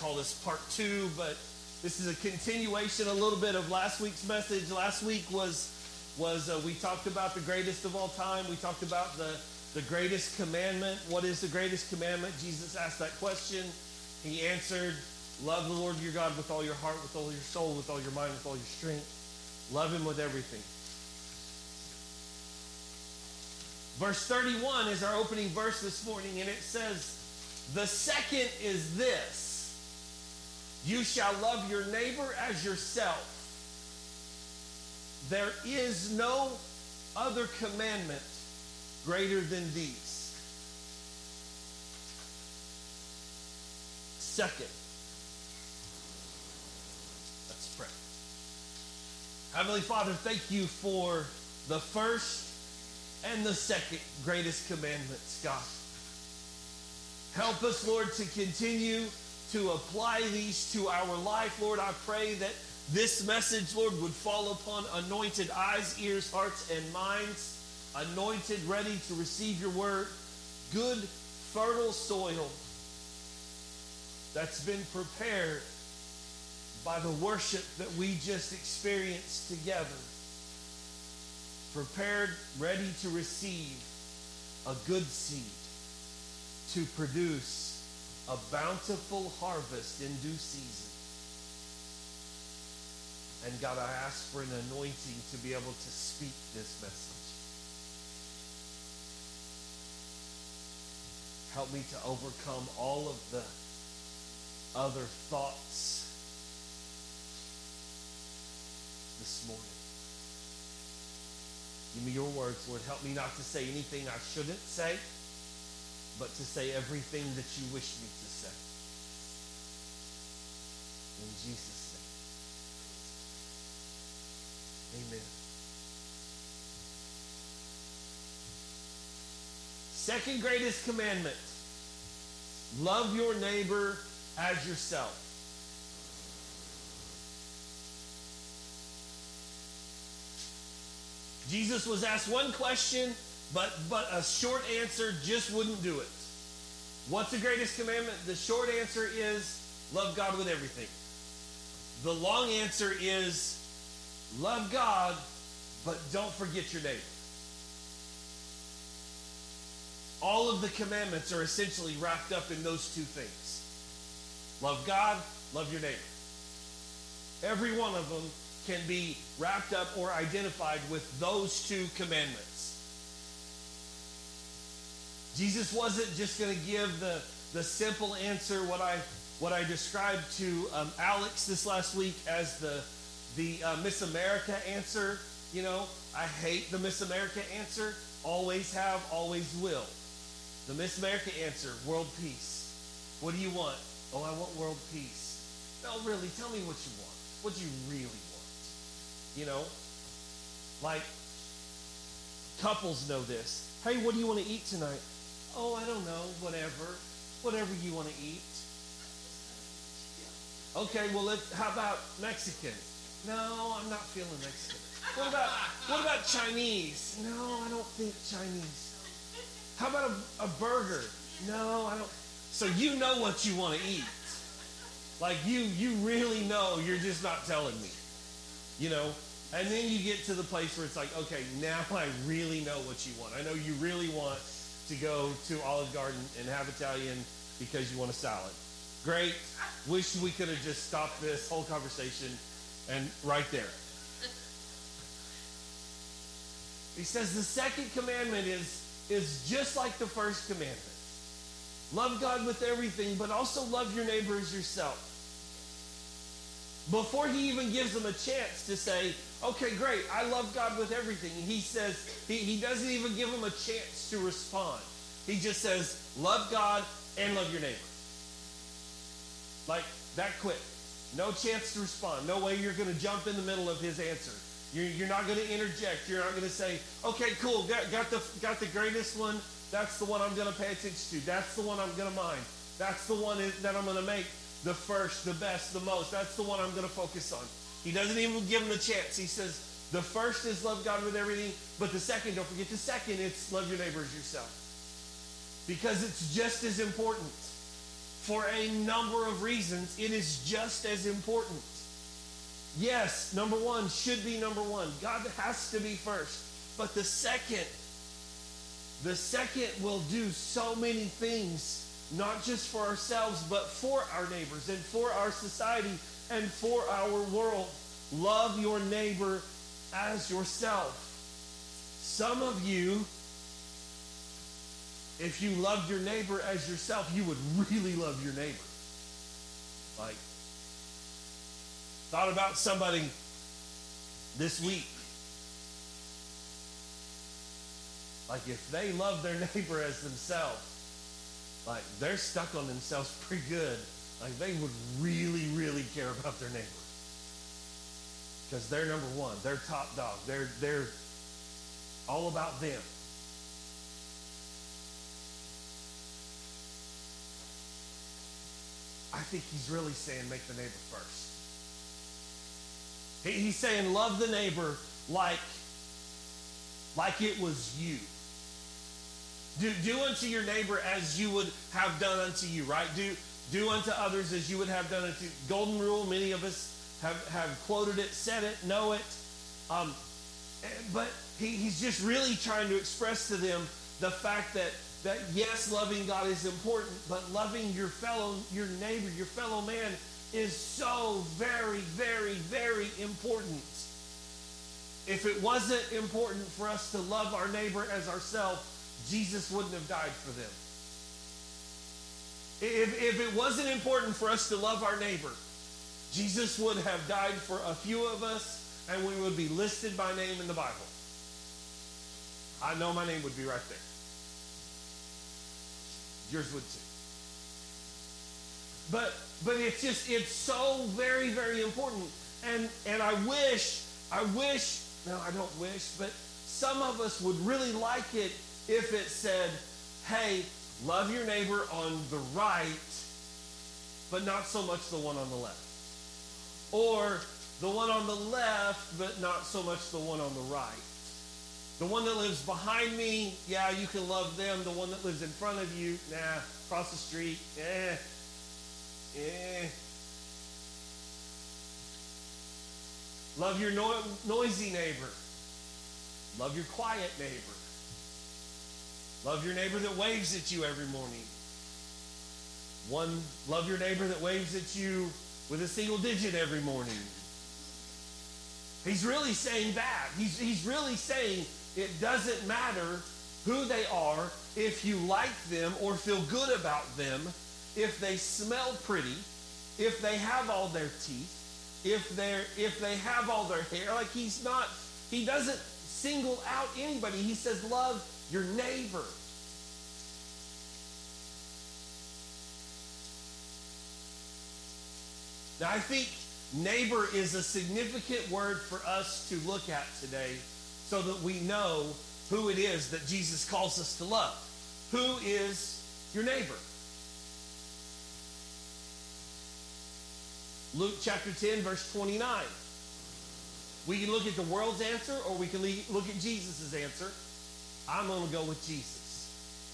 call this part 2, but this is a continuation a little bit of last week's message. Last week was we talked about the greatest of all time. We talked about the greatest commandment. What is the greatest commandment? Jesus asked that question. He answered, love the Lord your God with all your heart, with all your soul, with all your mind, with all your strength. Love him with everything. Verse 31 is our opening verse this morning, and it says, the second is this: you shall love your neighbor as yourself. There is no other commandment greater than these. Second, let's pray. Heavenly Father, thank you for the first and the second greatest commandments, God. Help us, Lord, to continue to apply these to our life. Lord, I pray that this message, Lord, would fall upon anointed eyes, ears, hearts, and minds, anointed, ready to receive your word, good, fertile soil that's been prepared by the worship that we just experienced together. Prepared, ready to receive a good seed to produce a bountiful harvest in due season. And God, I ask for an anointing to be able to speak this message. Help me to overcome all of the other thoughts this morning. Give me your words, Lord. Help me not to say anything I shouldn't say, but to say everything that you wish me to say. In Jesus' name. Amen. Second greatest commandment: love your neighbor as yourself. Jesus was asked one question, but a short answer just wouldn't do it. What's the greatest commandment? The short answer is love God with everything. The long answer is love God, but don't forget your neighbor. All of the commandments are essentially wrapped up in those two things. Love God, love your neighbor. Every one of them can be wrapped up or identified with those two commandments. Jesus wasn't just going to give the simple answer, what I described to Alex this last week as the Miss America answer. You know, I hate the Miss America answer. Always have, always will. The Miss America answer: world peace. What do you want? Oh, I want world peace. No, really, tell me what you want. What do you really want? You know, like couples know this. Hey, what do you want to eat tonight? Oh, I don't know, whatever you want to eat. Okay, well, how about Mexican? No, I'm not feeling Mexican. What about Chinese? No, I don't think Chinese. How about a burger? No, I don't. So you know what you want to eat. Like you really know, you're just not telling me. You know? And then you get to the place where it's like, okay, now I really know what you want. I know you really want to go to Olive Garden and have Italian because you want a salad. Great. Wish we could have just stopped this whole conversation and right there. He says the second commandment is just like the first commandment. Love God with everything, but also love your neighbor as yourself. Before he even gives them a chance to say, okay, great, I love God with everything, he says, he doesn't even give them a chance to respond. He just says, love God and love your neighbor. Like, that quick. No chance to respond. No way you're going to jump in the middle of his answer. You're not going to interject. You're not going to say, okay, cool, got the greatest one. That's the one I'm going to pay attention to. That's the one I'm going to mind. That's the one that I'm going to make the first, the best, the most. That's the one I'm going to focus on. He doesn't even give him a chance. He says, the first is love God with everything, but the second, don't forget the second, it's love your neighbor as yourself. Because it's just as important. for a number of reasons, it is just as important. Yes, number one should be number one. God has to be first. But the second will do so many things, not just for ourselves, but for our neighbors and for our society and for our world. Love your neighbor as yourself. Some of you, if you loved your neighbor as yourself, you would really love your neighbor. Like, thought about somebody this week. Like, if they love their neighbor as themselves, like, they're stuck on themselves pretty good. Like, they would really, really care about their neighbor. Because they're number one. They're top dog. They're all about them. I think he's really saying make the neighbor first. He's saying love the neighbor like it was you. Do unto your neighbor as you would have done unto you, right? Do unto others as you would have done unto you. Golden rule, many of us have quoted it, said it, know it. But he's just really trying to express to them the fact that yes, loving God is important, but loving your neighbor, your fellow man is so very, very, very important. If it wasn't important for us to love our neighbor as ourselves, Jesus wouldn't have died for them. If it wasn't important for us to love our neighbor, Jesus would have died for a few of us, and we would be listed by name in the Bible. I know my name would be right there. Yours would too. But it's so very, very important. And I wish, no, I don't wish, but some of us would really like it if it said, hey, love your neighbor on the right, but not so much the one on the left. Or the one on the left, but not so much the one on the right. The one that lives behind me, yeah, you can love them. The one that lives in front of you, nah, across the street, Love your noisy neighbor. Love your quiet neighbor. Love your neighbor that waves at you every morning. Love your neighbor that waves at you with a single digit every morning. He's really saying that. He's really saying it doesn't matter who they are, if you like them or feel good about them, if they smell pretty, if they have all their teeth, if they have all their hair. Like he doesn't single out anybody. He says love your neighbor. Now I think neighbor is a significant word for us to look at today so that we know who it is that Jesus calls us to love. Who is your neighbor? Luke chapter 10, verse 29. We can look at the world's answer or we can look at Jesus' answer. I'm going to go with Jesus.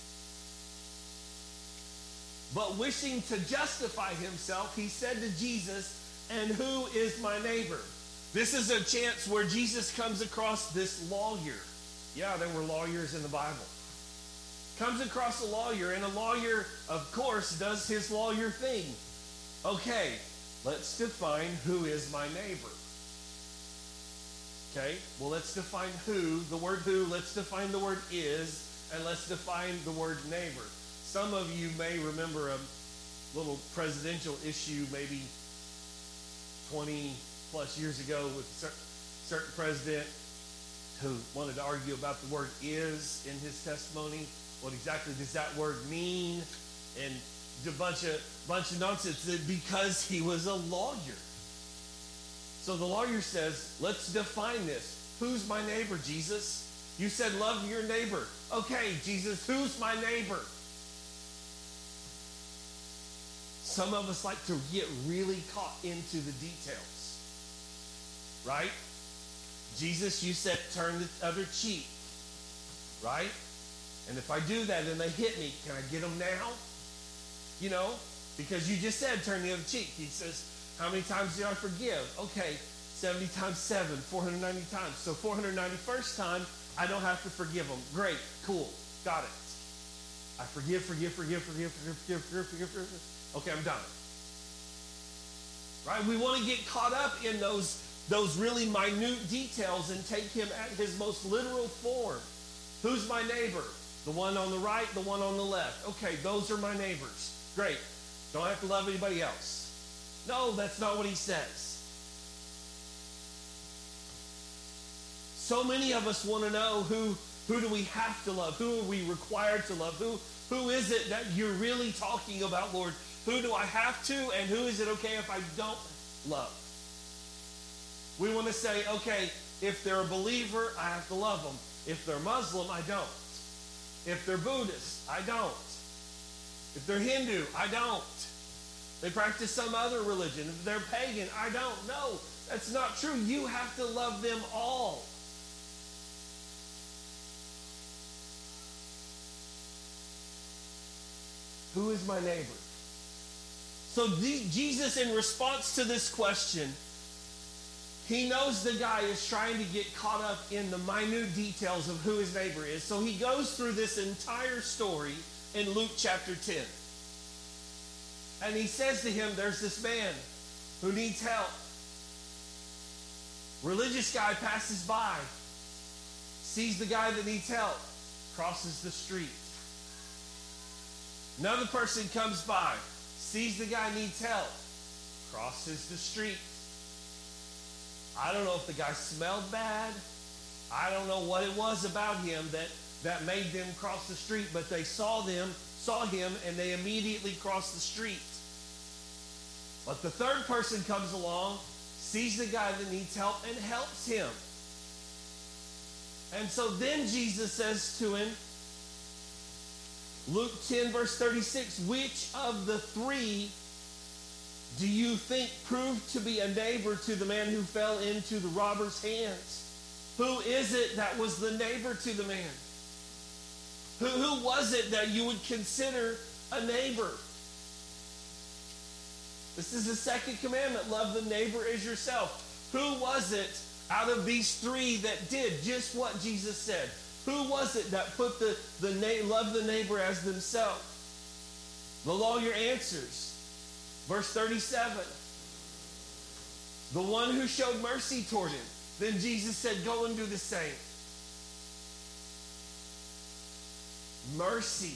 But wishing to justify himself, he said to Jesus, and who is my neighbor? This is a chance where Jesus comes across this lawyer. Yeah, there were lawyers in the Bible. Comes across a lawyer, and a lawyer, of course, does his lawyer thing. Okay, let's define who is my neighbor. Okay, well, let's define the word who, let's define the word is, and let's define the word neighbor. Some of you may remember a little presidential issue maybe 20 plus years ago with a certain president who wanted to argue about the word is in his testimony. What exactly does that word mean? And a bunch of nonsense because he was a lawyer. So the lawyer says, let's define this. Who's my neighbor, Jesus? You said love your neighbor. Okay, Jesus, who's my neighbor? Some of us like to get really caught into the details. Right? Jesus, you said turn the other cheek. Right? And if I do that and they hit me, can I get them now? You know? Because you just said turn the other cheek. He says, how many times do I forgive? Okay, 70 times 7, 490 times. So 491st time, I don't have to forgive them. Great, cool, got it. I forgive. Okay, I'm done. Right? We want to get caught up in those really minute details and take him at his most literal form. Who's my neighbor? The one on the right, the one on the left. Okay, those are my neighbors. Great. Don't have to love anybody else. No, that's not what he says. So many of us want to know who do we have to love? Who are we required to love? Who is it that you're really talking about, Lord? Who do I have to, and who is it okay if I don't love? We want to say, okay, if they're a believer, I have to love them. If they're Muslim, I don't. If they're Buddhist, I don't. If they're Hindu, I don't. They practice some other religion. If they're pagan, I don't. No, that's not true. You have to love them all. Who is my neighbor? So Jesus, in response to this question, he knows the guy is trying to get caught up in the minute details of who his neighbor is. So he goes through this entire story in Luke chapter 10. And he says to him, there's this man who needs help. Religious guy passes by, sees the guy that needs help, crosses the street. Another person comes by, sees the guy needs help, crosses the street. I don't know if the guy smelled bad. I don't know what it was about him that made them cross the street, but they saw him, and they immediately crossed the street. But the third person comes along, sees the guy that needs help, and helps him. And so then Jesus says to him, Luke 10, verse 36, which of the three do you think proved to be a neighbor to the man who fell into the robber's hands? Who is it that was the neighbor to the man? Who was it that you would consider a neighbor? This is the second commandment. Love the neighbor as yourself. Who was it out of these three that did just what Jesus said? Who was it that put love the neighbor as themselves? The lawyer answers. Verse 37. The one who showed mercy toward him. Then Jesus said, go and do the same. Mercy.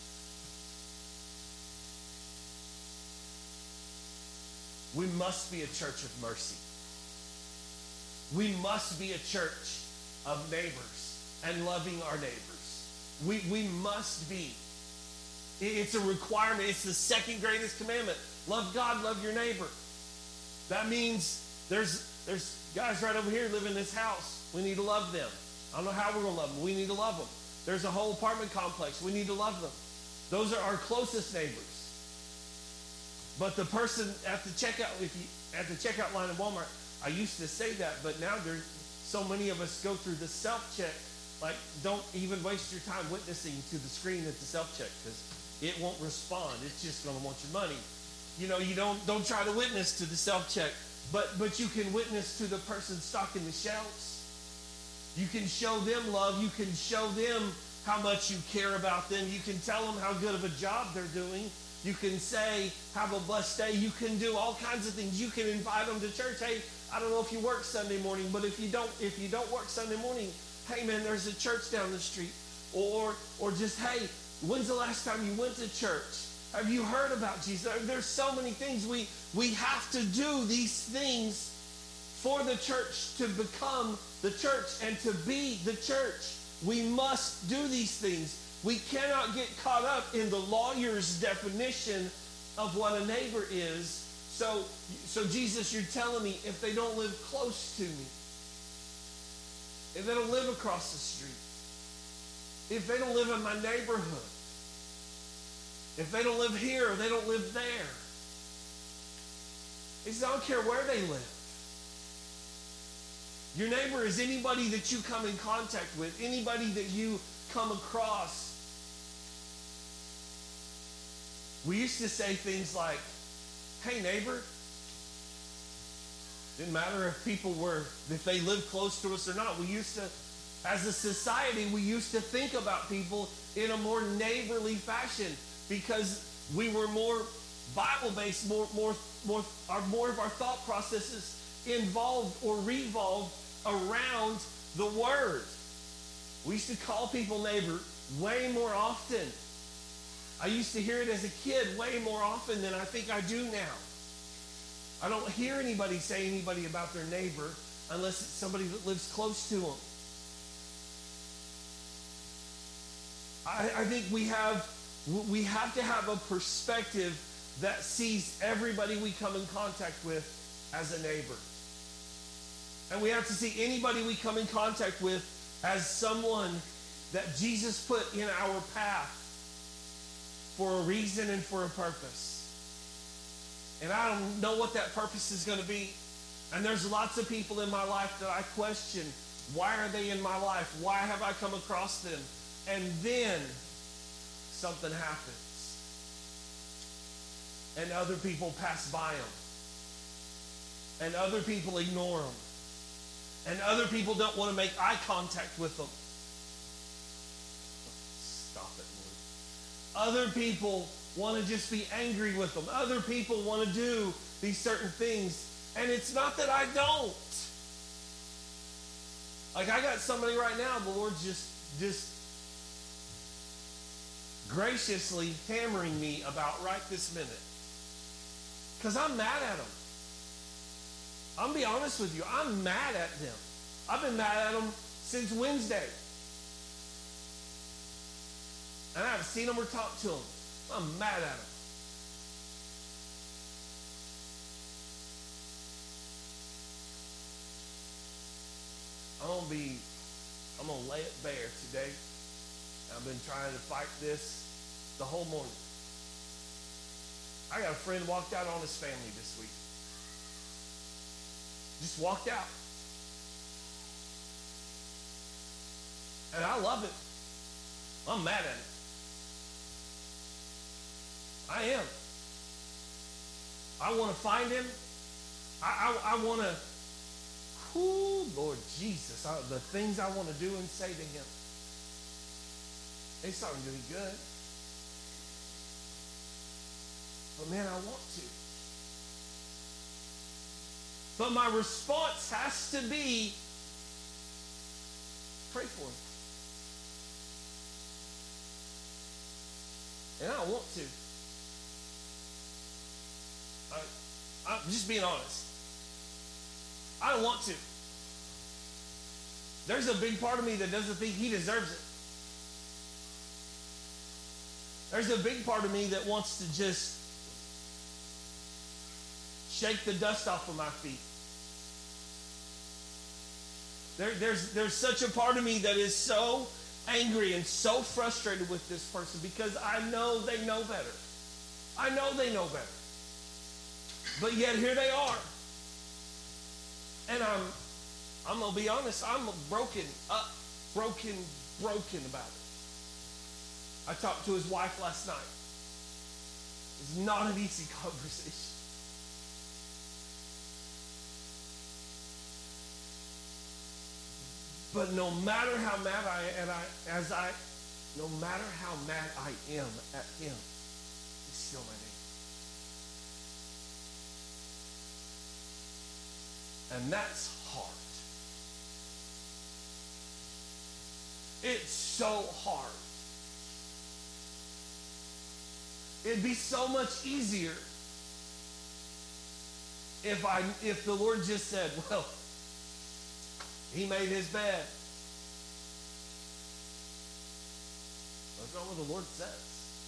We must be a church of mercy. We must be a church of neighbors and loving our neighbors. We must be. It's a requirement. It's the second greatest commandment. Love God, love your neighbor. That means there's guys right over here live in this house. We need to love them. I don't know how we're going to love them. We need to love them. There's a whole apartment complex. We need to love them. Those are our closest neighbors. But the person at the checkout line in Walmart, I used to say that, but now there's so many of us go through the self-check. Like, don't even waste your time witnessing to the screen at the self-check because it won't respond. It's just going to want your money. You know, you don't try to witness to the self-check, but you can witness to the person stocking the shelves. You can show them love. You can show them how much you care about them. You can tell them how good of a job they're doing. You can say, have a blessed day. You can do all kinds of things. You can invite them to church. Hey, I don't know if you work Sunday morning, but if you don't work Sunday morning, hey man, there's a church down the street. Or just, hey, when's the last time you went to church? Have you heard about Jesus? There's so many things. We have to do these things for the church to become the church and to be the church. We must do these things. We cannot get caught up in the lawyer's definition of what a neighbor is. So Jesus, you're telling me if they don't live close to me, if they don't live across the street, if they don't live in my neighborhood, if they don't live here or they don't live there, he says, I don't care where they live. Your neighbor is anybody that you come in contact with, anybody that you come across. We used to say things like, hey neighbor. Didn't matter if they lived close to us or not. We used to, as a society, we used to think about people in a more neighborly fashion because we were more Bible-based, more of our thought processes involved or revolved around the Word. We used to call people neighbor way more often. I used to hear it as a kid way more often than I think I do now. I don't hear anybody say anybody about their neighbor unless it's somebody that lives close to them. I think we have to have a perspective that sees everybody we come in contact with as a neighbor. And we have to see anybody we come in contact with as someone that Jesus put in our path for a reason and for a purpose. And I don't know what that purpose is going to be. And there's lots of people in my life that I question, why are they in my life? Why have I come across them? And then something happens. And other people pass by them. And other people ignore them. And other people don't want to make eye contact with them. Stop it, Lord. Other people want to just be angry with them. Other people want to do these certain things. And it's not that I don't. Like I got somebody right now, the Lord's just graciously hammering me about right this minute. Because I'm mad at them. I'm going to be honest with you. I'm mad at them. I've been mad at them since Wednesday. And I haven't seen them or talked to them. I'm mad at them. I'm going to lay it bare today. I've been trying to fight this the whole morning. I got a friend walked out on his family this week. Just walked out. And I love it. I'm mad at it. I am. I want to find him. I want to, Lord Jesus, the things I want to do and say to him. It's starting to be good. But man, I want to. But my response has to be, pray for him. And I want to. I'm just being honest. I don't want to. There's a big part of me that doesn't think he deserves it. There's a big part of me that wants to just shake the dust off of my feet. There's such a part of me that is so angry and so frustrated with this person because I know they know better. I know they know better. But yet here they are. And I'm going to be honest, I'm broken about it. I talked to his wife last night. It's not an easy conversation. But no matter how mad no matter how mad I am at him, he's still my neighbor. And that's hard. It's so hard. It'd be so much easier if the Lord just said, well, he made his bed. That's not what the Lord says.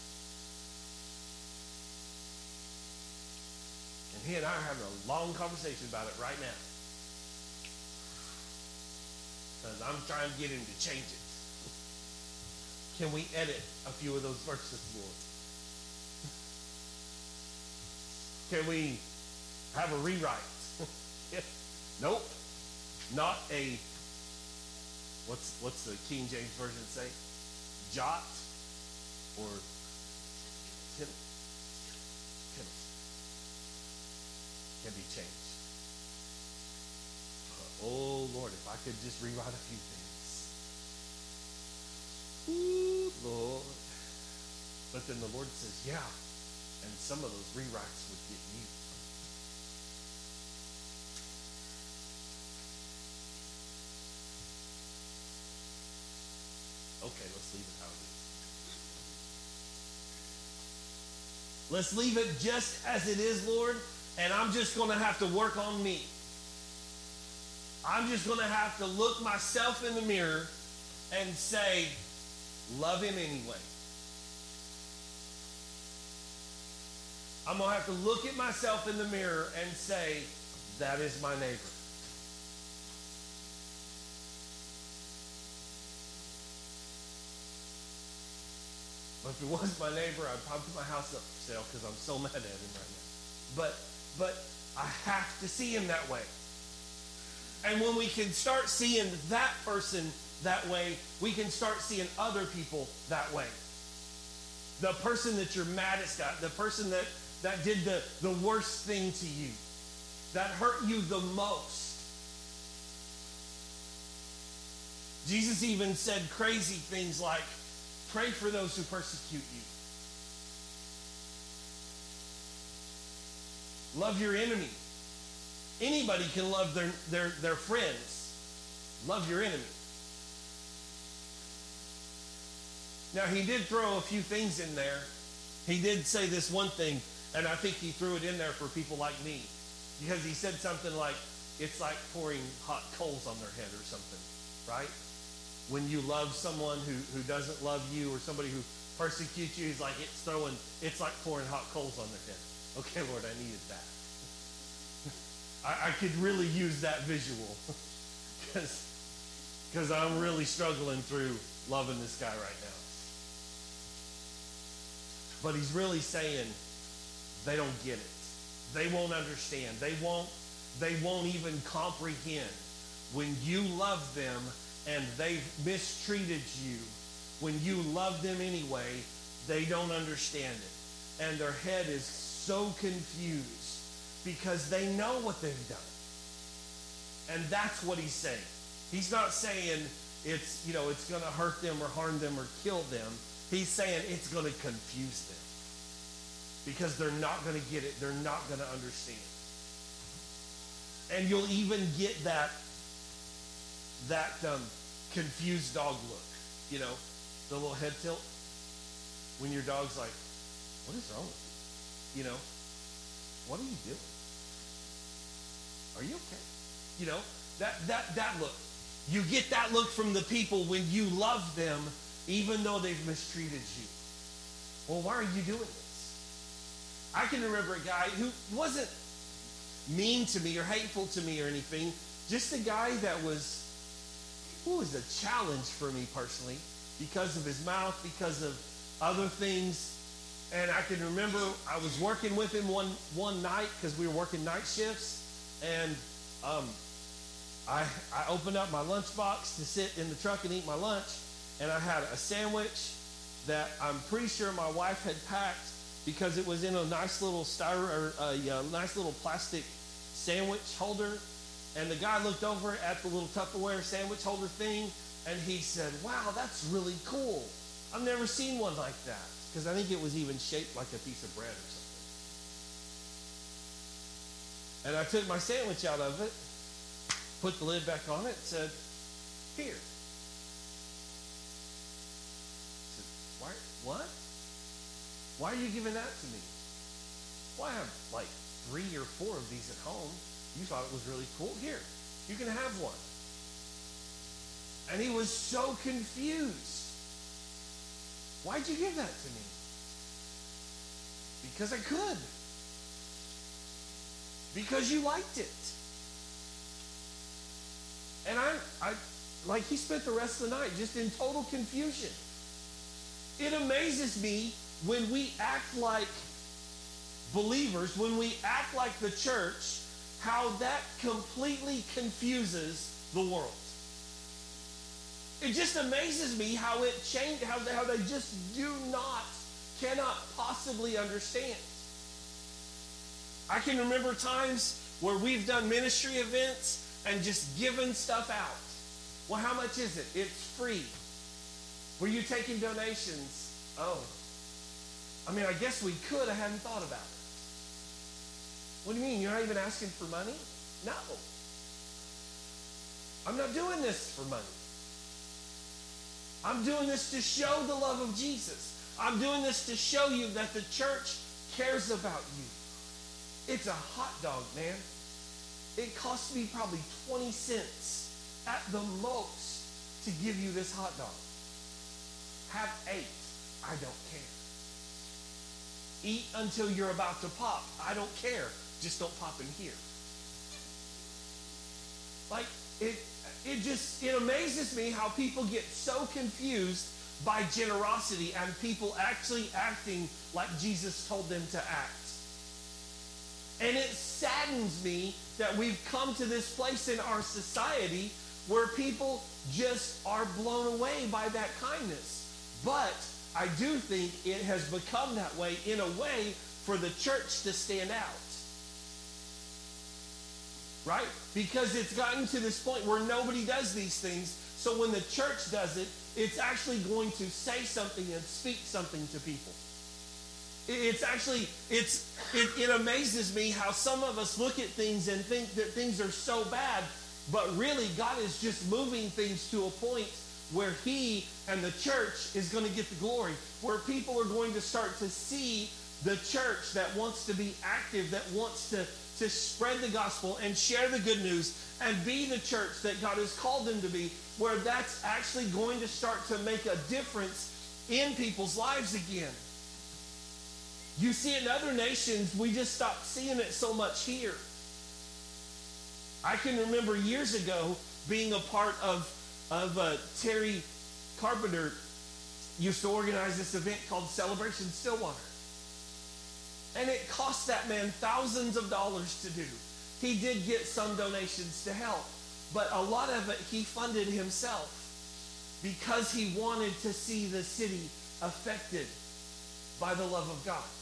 And he and I are having a long conversation about it right now. Because I'm trying to get him to change it. Can we edit a few of those verses, Lord? Can we have a rewrite? Nope. Not a, what's the King James Version say? Jot or tittle? can be changed. Oh, Lord, if I could just rewrite a few things. Ooh, Lord. But then the Lord says, yeah, and some of those rewrites would get you. Okay, let's leave it how it is. Let's leave it just as it is, Lord, and I'm just going to have to work on me. I'm just going to have to look myself in the mirror and say, love him anyway. I'm going to have to look at myself in the mirror and say, that is my neighbor. But if it was my neighbor, I'd probably put my house up for sale because I'm so mad at him right now. But I have to see him that way. And when we can start seeing that person that way, we can start seeing other people that way. The person that you're maddest at, the person that did the worst thing to you, that hurt you the most. Jesus even said crazy things like, pray for those who persecute you. Love your enemy. Anybody can love their friends. Love your enemy. Now, he did throw a few things in there. He did say this one thing, and I think he threw it in there for people like me. Because he said something like, it's like pouring hot coals on their head or something, right? When you love someone who doesn't love you or somebody who persecutes you, he's like, it's like pouring hot coals on their head. Okay, Lord, I needed that. I could really use that visual because I'm really struggling through loving this guy right now. But he's really saying they don't get it. They won't understand. They won't even comprehend when you love them and they've mistreated you. When you love them anyway, they don't understand it. And their head is so confused because they know what they've done. And that's what he's saying. He's not saying it's going to hurt them or harm them or kill them. He's saying it's going to confuse them. Because they're not going to get it. They're not going to understand. And you'll even get that confused dog look. You know, the little head tilt. When your dog's like, what is wrong with you? You know, what are you doing? Are you okay? You know, that look. You get that look from the people when you love them, even though they've mistreated you. Well, why are you doing this? I can remember a guy who wasn't mean to me or hateful to me or anything. Just a guy that was a challenge for me personally because of his mouth, because of other things. And I can remember I was working with him one night because we were working night shifts. And I opened up my lunchbox to sit in the truck and eat my lunch. And I had a sandwich that I'm pretty sure my wife had packed because it was in a nice little nice little plastic sandwich holder. And the guy looked over at the little Tupperware sandwich holder thing, and he said, wow, that's really cool. I've never seen one like that. Because I think it was even shaped like a piece of bread or something. And I took my sandwich out of it, put the lid back on it, and said, here. I said, what? Why are you giving that to me? Well, I have like 3 or 4 of these at home. You thought it was really cool. Here, you can have one. And he was so confused. Why'd you give that to me? Because I could. Because you liked it. And I he spent the rest of the night just in total confusion. It amazes me when we act like believers, when we act like the church, how that completely confuses the world. It just amazes me how it changed, how they just cannot possibly understand. I can remember times where we've done ministry events and just given stuff out. Well, how much is it? It's free. Were you taking donations? Oh. I mean, I guess we could. I hadn't thought about it. What do you mean? You're not even asking for money? No. I'm not doing this for money. I'm doing this to show the love of Jesus. I'm doing this to show you that the church cares about you. It's a hot dog, man. It cost me probably 20 cents at the most to give you this hot dog. Have 8. I don't care. Eat until you're about to pop. I don't care. Just don't pop in here. Like, it amazes me how people get so confused by generosity and people actually acting like Jesus told them to act. And it saddens me that we've come to this place in our society where people just are blown away by that kindness. But I do think it has become that way in a way for the church to stand out. Right? Because it's gotten to this point where nobody does these things. So when the church does it, it's actually going to say something and speak something to people. It amazes me how some of us look at things and think that things are so bad, but really God is just moving things to a point where he and the church is going to get the glory, where people are going to start to see the church that wants to be active, that wants to spread the gospel and share the good news and be the church that God has called them to be, where that's actually going to start to make a difference in people's lives again. You see it in other nations, we just stopped seeing it so much here. I can remember years ago being a part of Terry Carpenter used to organize this event called Celebration Stillwater. And it cost that man thousands of dollars to do. He did get some donations to help, but a lot of it he funded himself because he wanted to see the city affected by the love of God.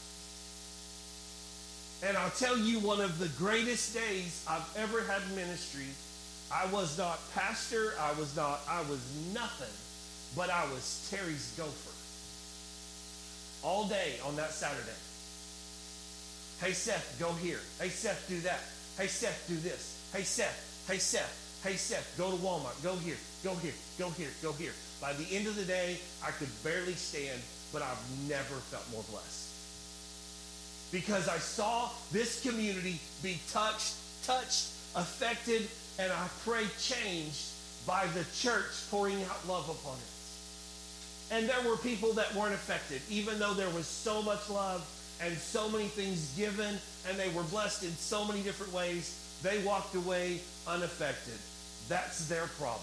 And I'll tell you, one of the greatest days I've ever had in ministry, I was not pastor, I was nothing, but I was Terry's gopher. All day on that Saturday. Hey, Seth, go here. Hey, Seth, do that. Hey, Seth, do this. Hey, Seth. Hey, Seth. Hey, Seth, go to Walmart. Go here. Go here. Go here. Go here. By the end of the day, I could barely stand, but I've never felt more blessed. Because I saw this community be touched, affected, and I pray changed by the church pouring out love upon it. And there were people that weren't affected, even though there was so much love and so many things given, and they were blessed in so many different ways. They walked away unaffected. That's their problem.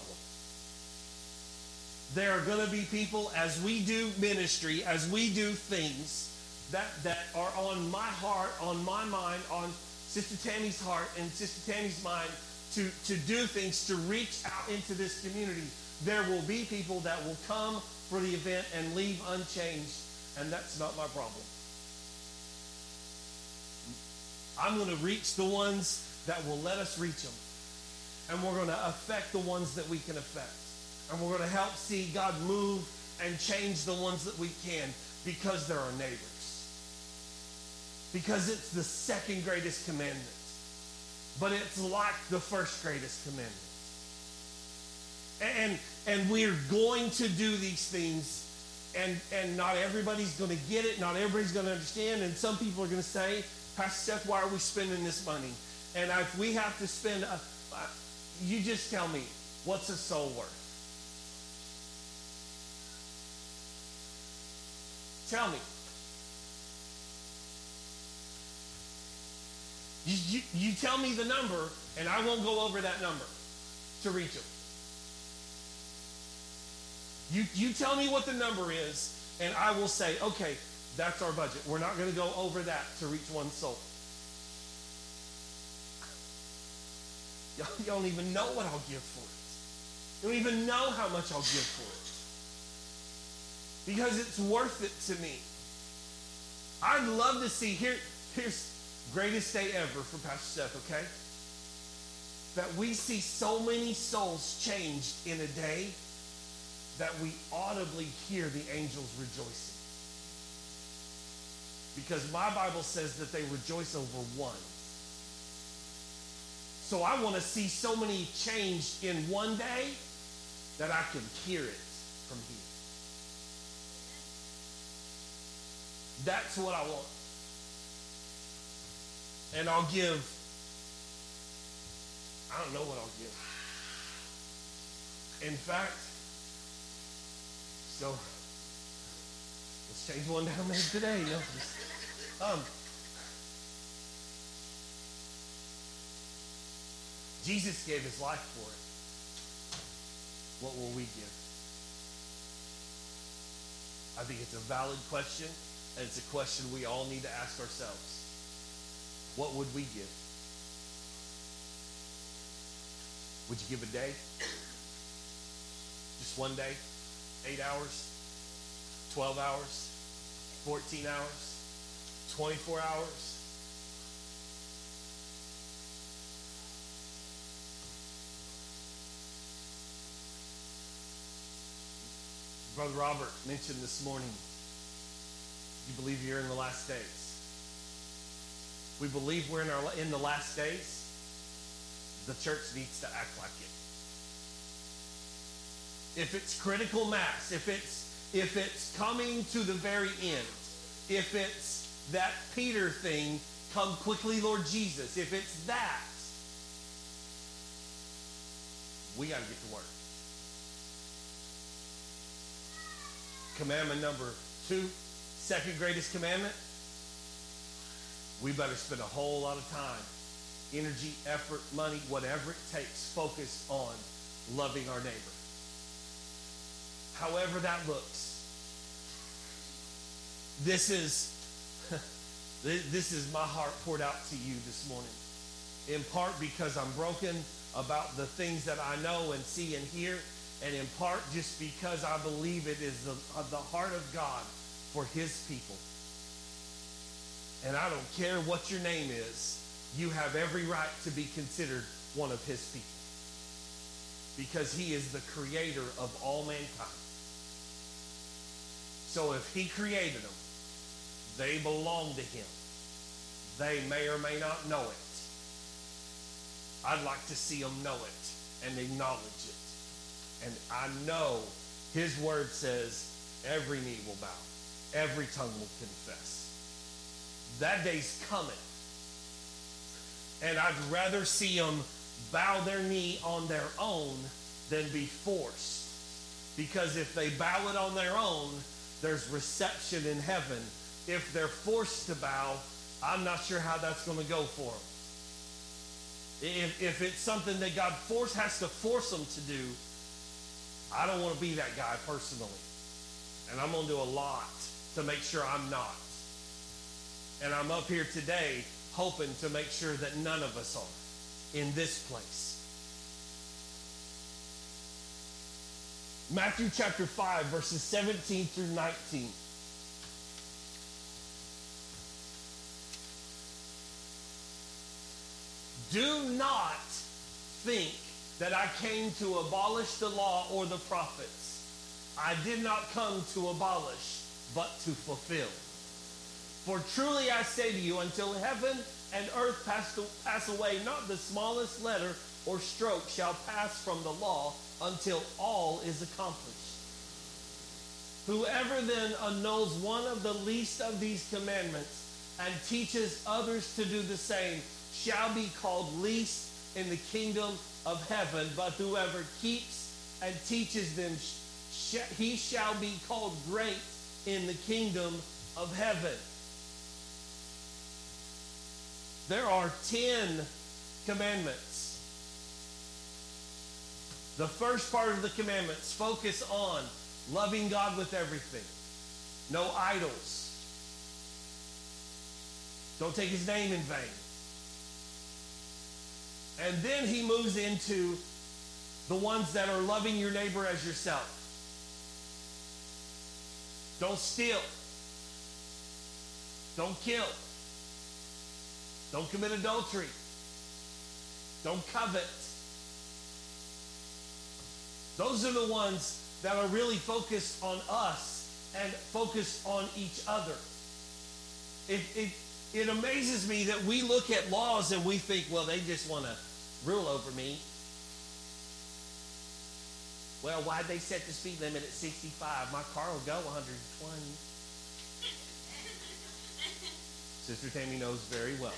There are going to be people, as we do ministry, as we do things that are on my heart, on my mind, on Sister Tammy's heart and Sister Tammy's mind, to do things, to reach out into this community. There will be people that will come for the event and leave unchanged, and that's not my problem. I'm going to reach the ones that will let us reach them. And we're going to affect the ones that we can affect. And we're going to help see God move and change the ones that we can, because they're our neighbors. Because it's the second greatest commandment. But it's like the first greatest commandment. And we're going to do these things, and not everybody's going to get it. Not everybody's going to understand. And some people are going to say, Pastor Seth, why are we spending this money? And if we have to spend, you just tell me, what's a soul worth? Tell me. You tell me the number, and I won't go over that number to reach them. You tell me what the number is, and I will say, okay, that's our budget. We're not going to go over that to reach one soul. Y'all don't even know what I'll give for it. You don't even know how much I'll give for it. Because it's worth it to me. I'd love to see, here's Greatest day ever for Pastor Seth, okay? That we see so many souls changed in a day that we audibly hear the angels rejoicing. Because my Bible says that they rejoice over one. So I want to see so many changed in one day that I can hear it from here. That's what I want. And I'll give, I don't know what I'll give. In fact, so let's change one down there today. No, Jesus gave his life for it. What will we give? I think it's a valid question, and it's a question we all need to ask ourselves. What would we give? Would you give a day? Just one day? 8 hours? 12 hours? 14 hours? 24 hours? Brother Robert mentioned this morning, you believe you're in the last days. We believe we're in the last days. The church needs to act like it. If it's critical mass, if it's coming to the very end, if it's that Peter thing, come quickly, Lord Jesus, if it's that, we got to get to work. Commandment number 2, second greatest commandment. We better spend a whole lot of time, energy, effort, money, whatever it takes, focused on loving our neighbor. However that looks. This is my heart poured out to you this morning. In part because I'm broken about the things that I know and see and hear, and in part just because I believe it is the heart of God for his people. And I don't care what your name is, you have every right to be considered one of his people. Because he is the creator of all mankind. So if he created them, they belong to him. They may or may not know it. I'd like to see them know it and acknowledge it. And I know his word says every knee will bow, every tongue will confess. That day's coming. And I'd rather see them bow their knee on their own than be forced. Because if they bow it on their own, there's reception in heaven. If they're forced to bow, I'm not sure how that's going to go for them. If it's something that God has to force them to do, I don't want to be that guy personally. And I'm going to do a lot to make sure I'm not. And I'm up here today hoping to make sure that none of us are in this place. Matthew chapter 5, verses 17 through 19. Do not think that I came to abolish the law or the prophets. I did not come to abolish, but to fulfill. For truly I say to you, until heaven and earth pass away, not the smallest letter or stroke shall pass from the law until all is accomplished. Whoever then annuls one of the least of these commandments and teaches others to do the same shall be called least in the kingdom of heaven, but whoever keeps and teaches them, he shall be called great in the kingdom of heaven. There are 10 commandments. The first part of the commandments focus on loving God with everything. No idols. Don't take his name in vain. And then he moves into the ones that are loving your neighbor as yourself. Don't steal. Don't kill. Don't commit adultery. Don't covet. Those are the ones that are really focused on us and focused on each other. It amazes me that we look at laws and we think, well, they just want to rule over me. Well, why'd they set the speed limit at 65? My car will go 120. Sister Tammy knows very well.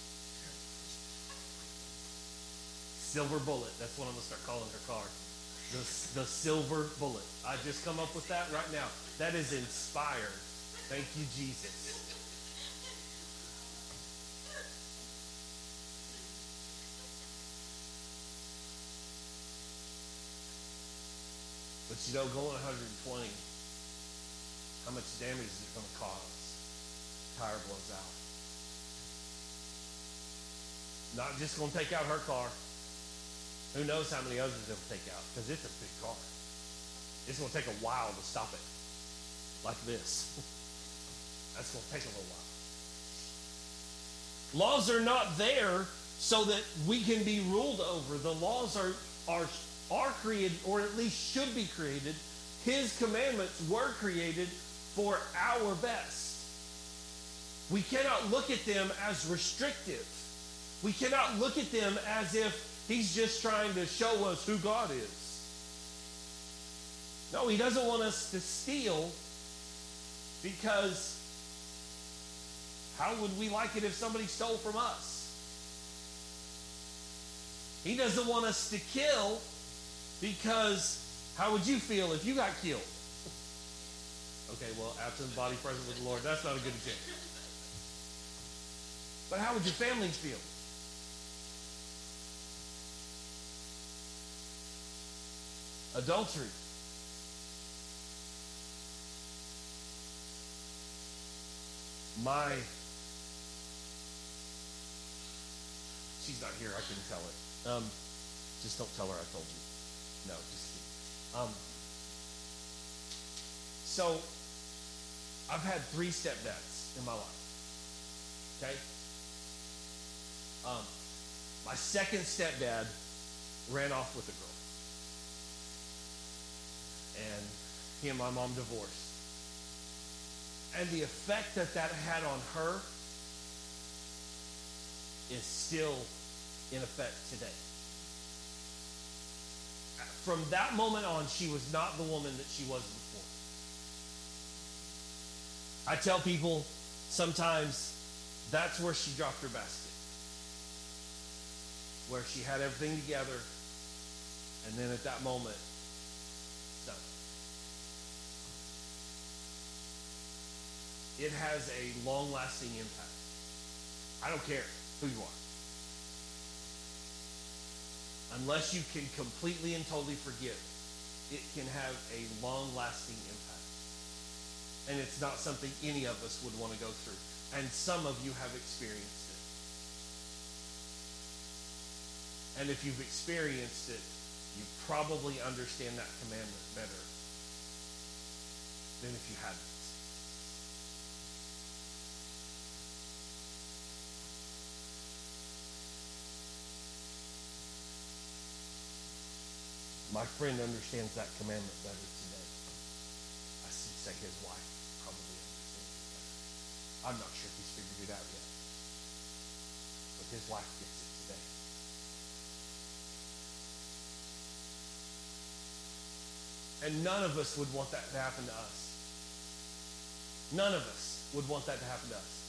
Silver bullet. That's what I'm going to start calling her car. The silver bullet. I just come up with that right now. That is inspired. Thank you, Jesus. But you know, going 120, how much damage is it going to cause? Tire blows out. Not just going to take out her car. Who knows how many others it'll take out, because it's a big car. It's going to take a while to stop it. Like this. That's going to take a little while. Laws are not there so that we can be ruled over. The laws are created, or at least should be created. His commandments were created for our best. We cannot look at them as restrictive. We cannot look at them as if he's just trying to show us who God is. No, he doesn't want us to steal, because how would we like it if somebody stole from us? He doesn't want us to kill, because how would you feel if you got killed? Okay, well, absent body present with the Lord, that's not a good example. But how would your families feel? Adultery. She's not here, I couldn't tell it. Just don't tell her I told you. No, just kidding. So, I've had 3 stepdads in my life. Okay? My second stepdad ran off with a girl. And he and my mom divorced. And the effect that had on her is still in effect today. From that moment on, she was not the woman that she was before. I tell people sometimes that's where she dropped her basket. Where she had everything together, and then at that moment, done. It has a long-lasting impact. I don't care who you are. Unless you can completely and totally forgive, it can have a long-lasting impact. And it's not something any of us would want to go through. And some of you have experienced it. And if you've experienced it, you probably understand that commandment better than if you hadn't. My friend understands that commandment better today. I should say his wife probably understands it better. I'm not sure if he's figured it out yet. But his wife gets it today. And none of us would want that to happen to us. None of us would want that to happen to us.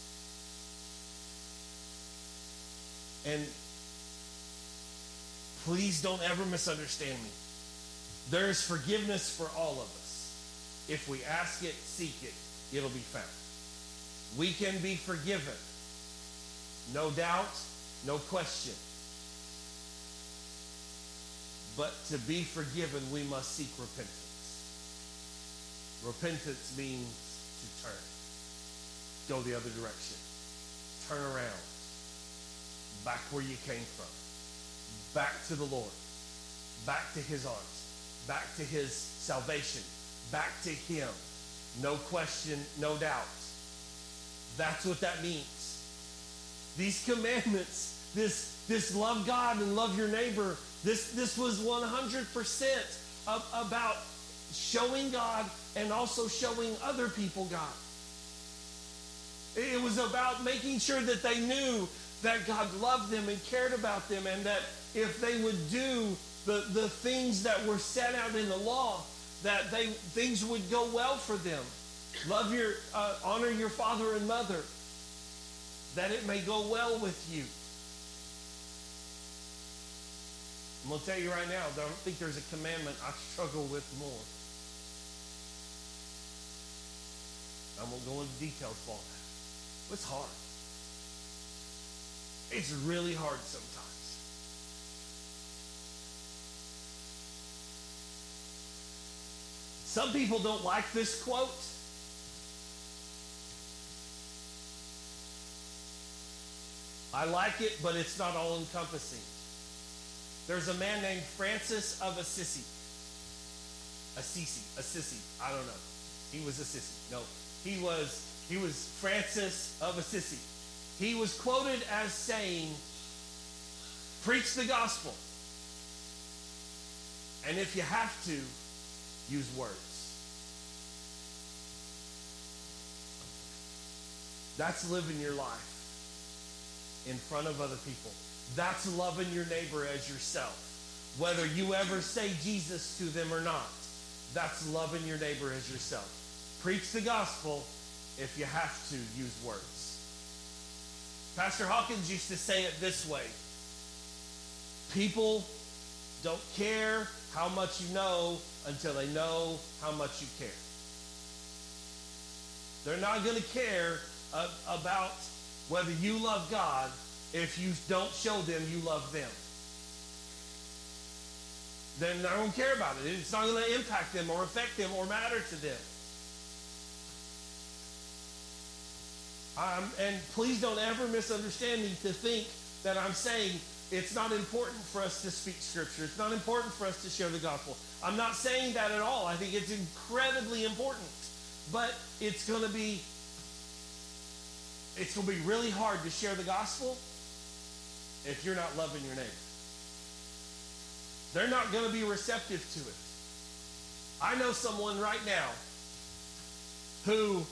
And please don't ever misunderstand me. There is forgiveness for all of us. If we ask it, seek it, it'll be found. We can be forgiven. No doubt, no question. But to be forgiven, we must seek repentance. Repentance means to turn. Go the other direction. Turn around. Back where you came from. Back to the Lord. Back to his arms. Back to his salvation. Back to him. No question, no doubt. That's what that means. These commandments, this love God and love your neighbor, this was 100% about showing God and also showing other people God. It was about making sure that they knew that God loved them and cared about them, and that if they would do the things that were set out in the law, that things would go well for them. Honor your father and mother, that it may go well with you. I'm going to tell you right now, I don't think there's a commandment I struggle with more. I won't go into details for that. It's hard. It's really hard sometimes. Some people don't like this quote. I like it, but it's not all encompassing. There's a man named Francis of Assisi. Assisi. I don't know. He was Assisi. No, he was Francis of Assisi. He was quoted as saying, preach the gospel. And if you have to, use words. That's living your life in front of other people. That's loving your neighbor as yourself. Whether you ever say Jesus to them or not, that's loving your neighbor as yourself. Preach the gospel. If you have to, use words. Pastor Hawkins used to say it this way. People don't care how much you know until they know how much you care. They're not going to care about whether you love God if you don't show them you love them. They're not going to care about it. It's not going to impact them or affect them or matter to them. And please don't ever misunderstand me to think that I'm saying it's not important for us to speak Scripture. It's not important for us to share the gospel. I'm not saying that at all. I think it's incredibly important. But it's going to be really hard to share the gospel if you're not loving your neighbor. They're not going to be receptive to it. I know someone right now who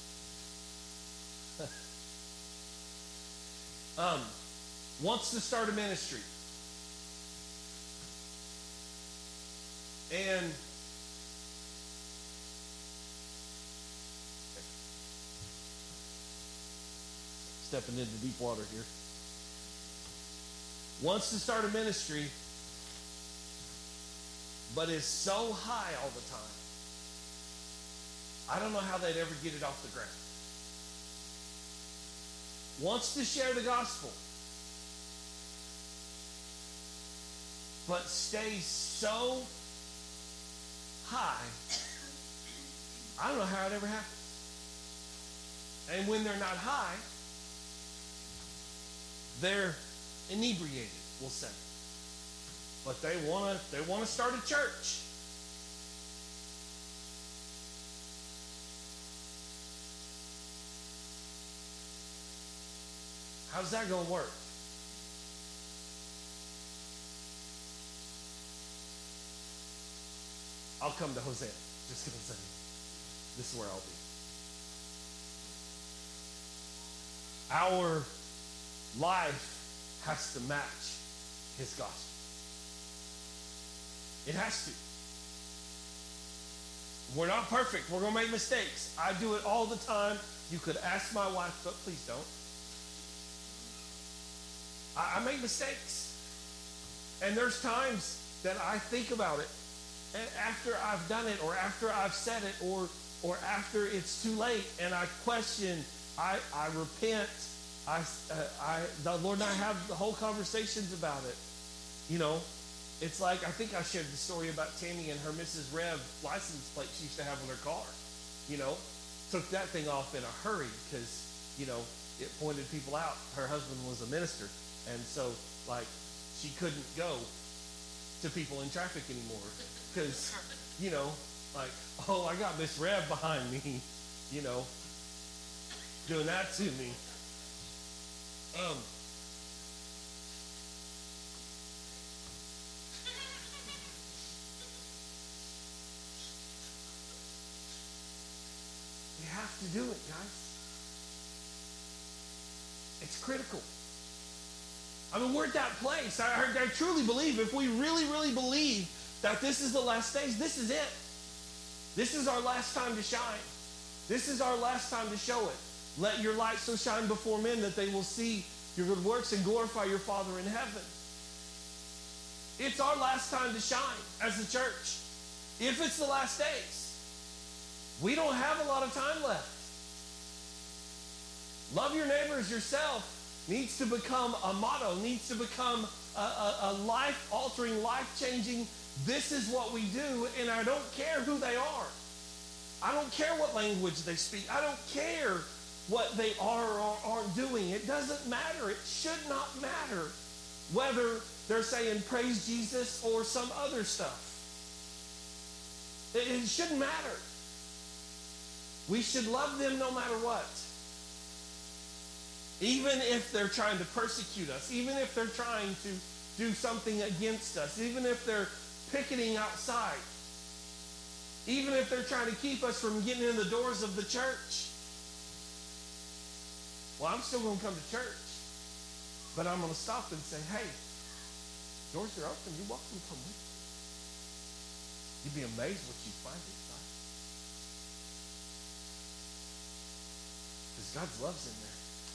wants to start a ministry. And stepping into deep water here. Wants to start a ministry, but is so high all the time. I don't know how they'd ever get it off the ground. Wants to share the gospel, but stays so high, I don't know how it ever happens. And when they're not high, they're inebriated, we'll say. But they want to start a church. How's that going to work? I'll come to Hosea. Just going to say, this is where I'll be. Our life has to match his gospel. It has to. We're not perfect. We're going to make mistakes. I do it all the time. You could ask my wife, but please don't. I make mistakes. And there's times that I think about it after I've done it, or after I've said it, or after it's too late, and I question, I repent. The Lord and I have the whole conversations about it. You know, it's like, I think I shared the story about Tammy and her Mrs. Rev license plate she used to have on her car. You know, took that thing off in a hurry because, you know, it pointed people out. Her husband was a minister. And so, like, she couldn't go to people in traffic anymore because, you know, like, oh, I got Miss Rev behind me, you know, doing that to me. Um, we have to do it, guys. It's critical. I mean, we're at that place. I truly believe, if we really, really believe that this is the last days, this is it. This is our last time to shine. This is our last time to show it. Let your light so shine before men that they will see your good works and glorify your Father in heaven. It's our last time to shine as a church. If it's the last days, we don't have a lot of time left. Love your neighbor as yourself needs to become a motto, needs to become a life-altering, life-changing, this is what we do, and I don't care who they are. I don't care what language they speak. I don't care what they are or aren't doing. It doesn't matter. It should not matter whether they're saying praise Jesus or some other stuff. It shouldn't matter. We should love them no matter what. Even if they're trying to persecute us, even if they're trying to do something against us, even if they're picketing outside, even if they're trying to keep us from getting in the doors of the church. Well, I'm still going to come to church, but I'm going to stop and say, hey, doors are open. You're welcome to come with me. You'd be amazed what you find inside. Because God's love's in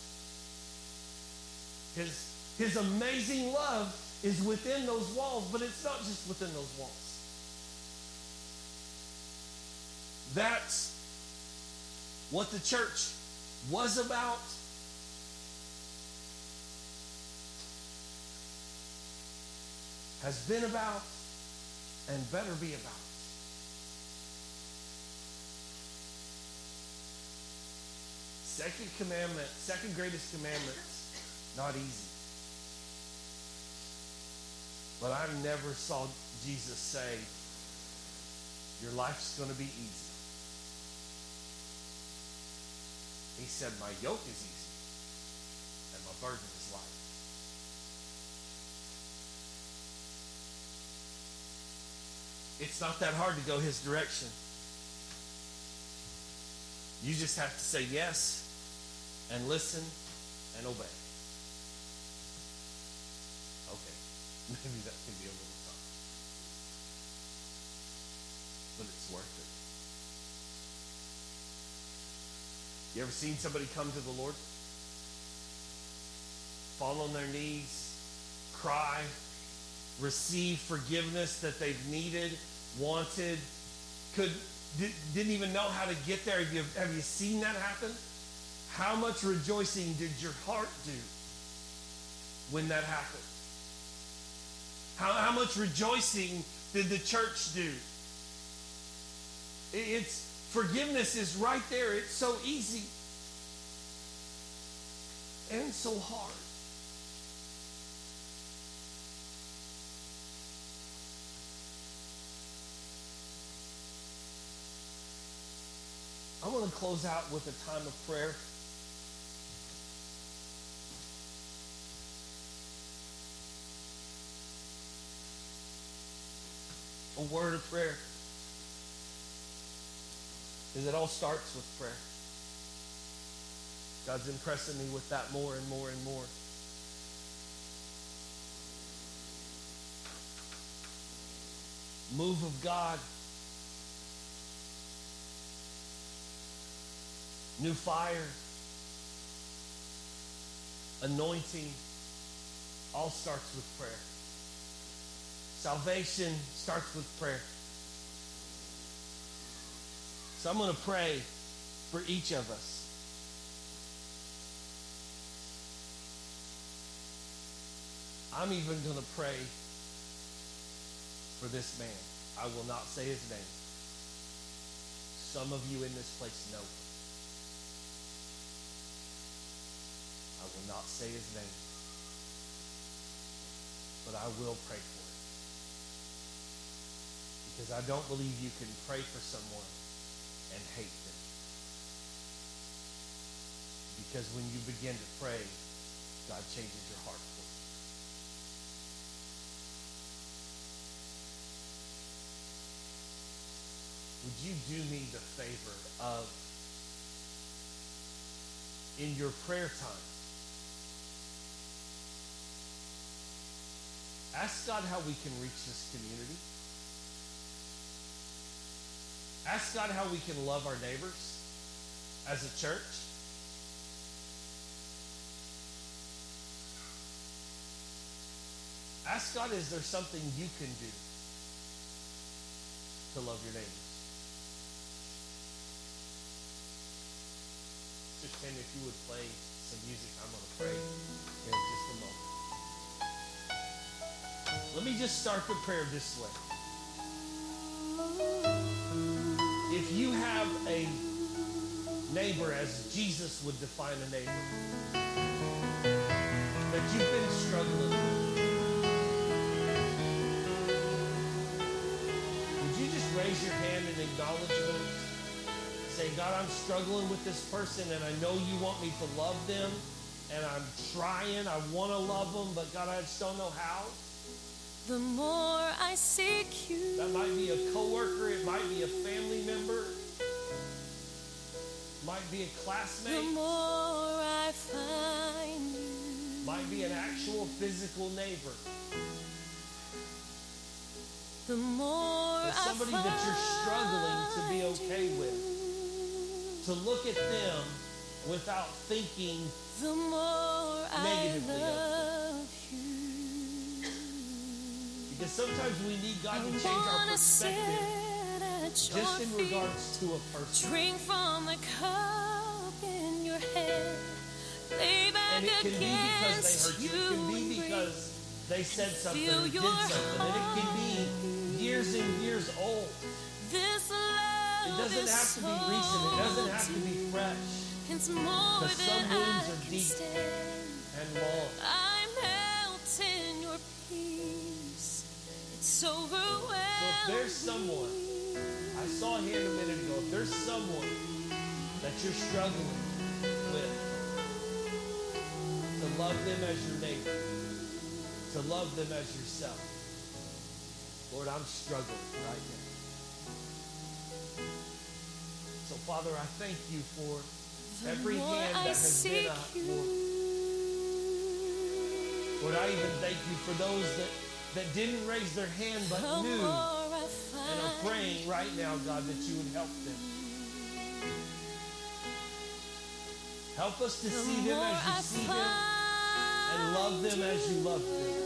there. His amazing love is within those walls, but it's not just within those walls. That's what the church was about. Has been about, and better be about. Second commandment, second greatest commandment, not easy. But I never saw Jesus say, your life's going to be easy. He said, my yoke is easy, and my burden is light. It's not that hard to go his direction. You just have to say yes and listen and obey. Okay, maybe that can be a little tough, but it's worth it. You ever seen somebody come to the Lord? Fall on their knees, cry, receive forgiveness that they've needed, wanted, didn't even know how to get there. Have you seen that happen? How much rejoicing did your heart do when that happened? How much rejoicing did the church do? Forgiveness is right there. It's so easy and so hard. I want to close out with a time of prayer. A word of prayer. Because it all starts with prayer. God's impressing me with that more and more and more. Move of God. New fire. Anointing. All starts with prayer. Salvation starts with prayer. So I'm going to pray for each of us. I'm even going to pray for this man. I will not say his name. Some of you in this place know him. I will not say his name. But I will pray for him. Because I don't believe you can pray for someone and hate them. Because when you begin to pray, God changes your heart for you. Would you do me the favor of, in your prayer time, ask God how we can reach this community. Ask God how we can love our neighbors as a church. Ask God, is there something you can do to love your neighbors? Just Ken, if you would play some music, I'm going to pray here in just a moment. Let me just start the prayer this way. If you have a neighbor as Jesus would define a neighbor that you've been struggling with, would you just raise your hand in acknowledgement? Say, God, I'm struggling with this person, and I know you want me to love them, and I'm trying. I want to love them, but God, I just don't know how. The more I seek you. That might be a coworker. It might be a family member. It might be a classmate. The more I find you. Might be an actual physical neighbor. The more Or somebody that you're struggling to be okay with. To look at them without thinking the more negatively I love you. Because sometimes we need God to change our perspective just in regards to a person. Drink from the cup in your hand. Lay back And it can be because they hurt you. It can be because they said something or did something. And it can be years and years old. This love It doesn't have to be recent. It doesn't have to be fresh. It's more Because some than wounds I are can deep stand. and long. I melt in your peace. It's overwhelming. So if there's someone, I saw a hand a minute ago, if there's someone that you're struggling with, to love them as your neighbor, to love them as yourself. Lord, I'm struggling right now. So, Father, I thank you for every hand that has been up, Lord. Lord, I even thank you for those that didn't raise their hand but knew and are praying right now, God, that you would help them. Help us to see them as you see them and love them as you love them.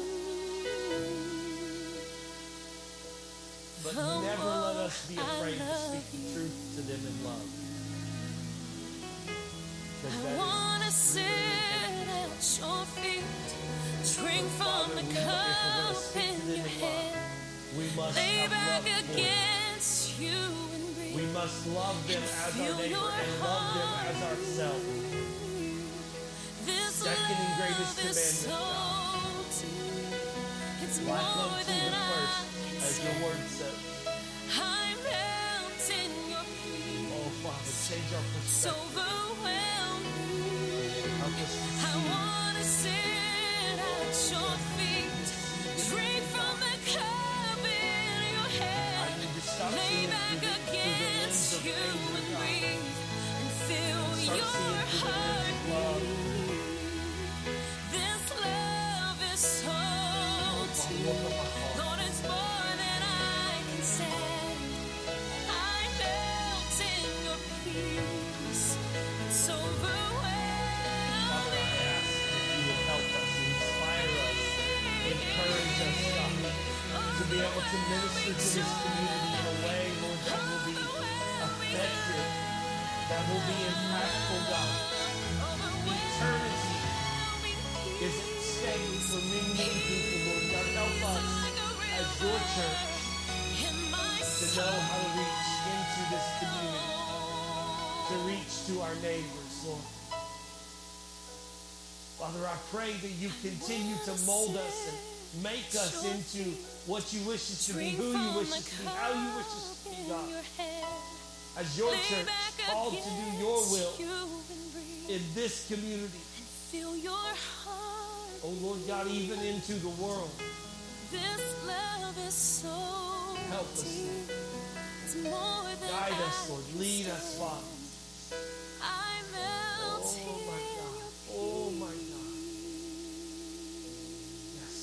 But never let us be afraid to speak the truth to them in love. I want to sit at your feet, drink from the cup in your hand, lay back against you and breathe. We must love them as our neighbor and love them as ourselves. This Second and greatest commandment, God. It's Like more unto than the I first, can as your say. word says. I melt in your peace. Oh, Father, change our It's perspective. overwhelming. Help us to I see. want to sit at your feet, drink from the cup in your I hand, need to stop lay seeing back through the lens against of you anger, and God. breathe and feel Start your seeing through the heart. lens of love. This love is so deep. Lord, it's more than I can stand. I melt in your peace. It's overwhelming. Father, I ask that you would help us, inspire us, encourage us, God, to be able to minister to this community in a way, Lord, that will be effective, that will be impactful, God. Eternity is at stake for many, many people, Lord. God, help us as your church to know how to reach into this community, to reach to our neighbors, Lord. Father, I pray that you continue to mold us and make us into what you wish us to be, who you wish us to be, how you wish us to be, God. As your church, called to do your will in this community. Feel your heart. Oh Lord God, even into the world. This love is so Help us. deep. It's more than Guide us, I Lord. can Lead us, stand. Father. I melt Oh my in God. your Oh my God. peace. Yes.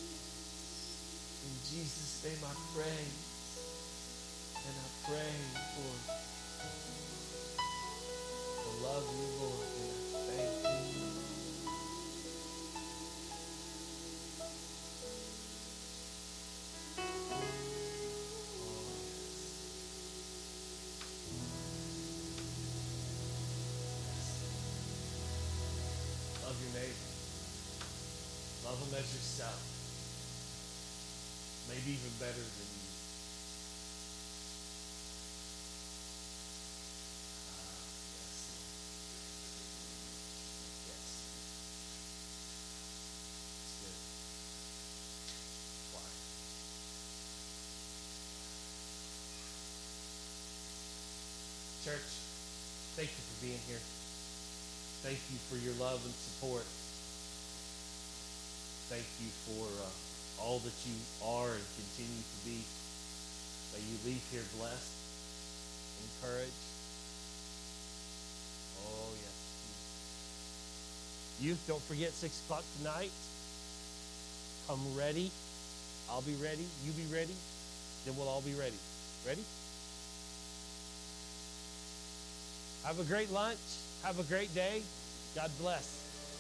In Jesus' name I pray. And I pray, Lord. I love you, Lord. And I thank you. Love your neighbor. Love them as yourself. Maybe even better than you. Yes. Yes. It's good. Why? Church, thank you for being here. Thank you for your love and support. Thank you for all that you are and continue to be. May you leave here blessed, encouraged. Oh, yes. Youth, don't forget 6 o'clock tonight. Come ready. I'll be ready. You be ready. Then we'll all be ready. Ready? Have a great lunch. Have a great day. God bless.